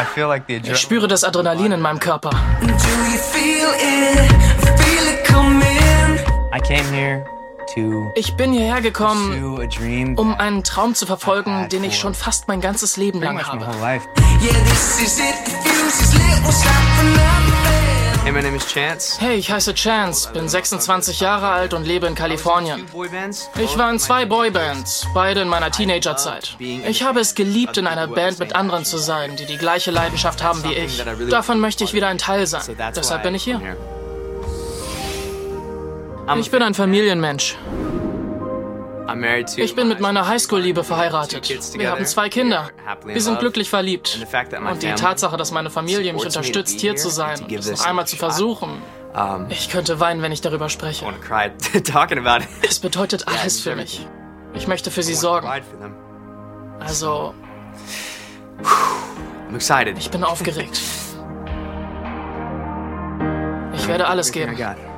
Ich spüre das Adrenalin in meinem Körper. Ich bin hierher gekommen, um einen Traum zu verfolgen, den ich schon fast mein ganzes Leben lang habe. Hey, ich heiße Chance, bin 26 Jahre alt und lebe in Kalifornien. Ich war in 2 Boybands, beide in meiner Teenagerzeit. Ich habe es geliebt, in einer Band mit anderen zu sein, die die gleiche Leidenschaft haben wie ich. Davon möchte ich wieder ein Teil sein. Deshalb bin ich hier. Ich bin ein Familienmensch. Ich bin mit meiner Highschool-Liebe verheiratet. Wir haben 2 Kinder. Wir sind glücklich verliebt. Und die Tatsache, dass meine Familie mich unterstützt, hier zu sein, es noch einmal zu versuchen. Ich könnte weinen, wenn ich darüber spreche. Es bedeutet alles für mich. Ich möchte für sie sorgen. Also, ich bin aufgeregt. Ich werde alles geben.